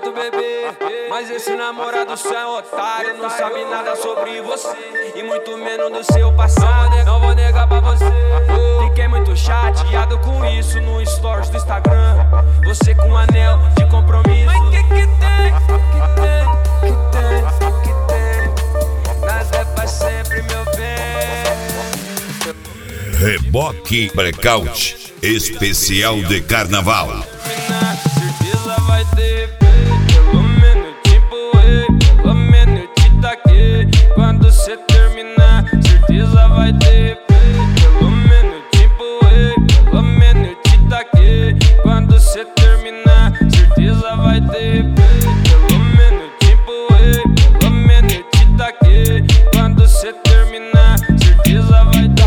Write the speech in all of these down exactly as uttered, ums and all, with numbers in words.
jeito, bebê, mas esse namorado seu é otário. Não sabe nada sobre você e muito menos do seu passado. Não vou negar pra você, fiquei muito chateado com isso no stories do Instagram. Você com um anel de compromisso. Mas que que tem, que tem, que tem, que tem? Nada é pra sempre, meu bem. Reboque Blackout especial de carnaval. Certeza vai ter, pelo menos tipo, pelo menos eu te taquei. Quando cê terminar, certeza vai ter, pelo menos tipo, pelo menos eu te taquei. Quando cê terminar, certeza vai ter, pelo menos tipo, pelo menos eu te taquei. Quando cê terminar, certeza vai ter.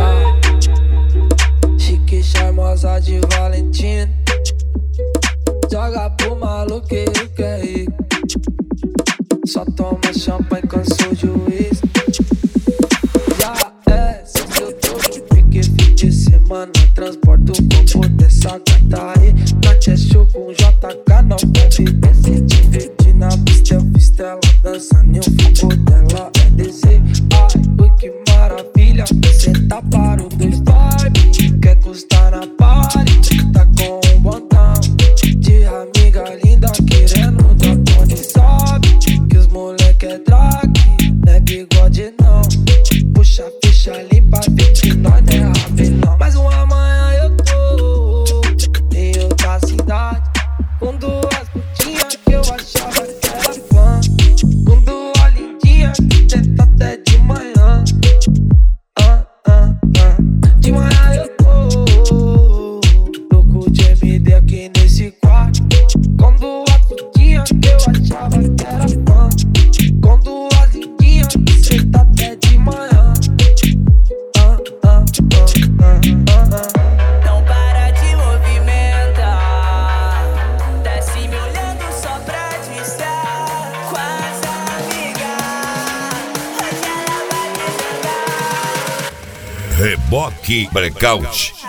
Chique, charmosa de Valentina, joga pro maluqueiro que é rico. Só toma champanhe, cansou o juiz. Já é, se eu tô pique fim de semana, transporto o corpo dessa gata aí. Na show com J K, não deve descer. Te divertir na pista, eu fiz ela dançando e o foco dela é descer. Ai, ui, que maravilha, cê tá para o dois vibe. Quer custar na party, tá com um botão de amiga linda querendo dar cone. Sabe que os moleque é drag, não é bigode não. Puxa a ficha limpa, vê que nós não é rabelão. Mas um amanhã eu tô em outra cidade, com duas putinhas que eu achava que era fã, com duas lindinhas que tenta até de manhã. Ah, ah, ah. De manhã eu tô louco de M D aqui nesse quarto, com duas putinhas que eu achava que era fã, com duas lindinhas que senta até de manhã. Ah, ah, ah, ah, ah, ah. Não para de movimentar, desce me olhando só pra distrair com as amigas. Hoje ela vai me jogar. Reboque Blackout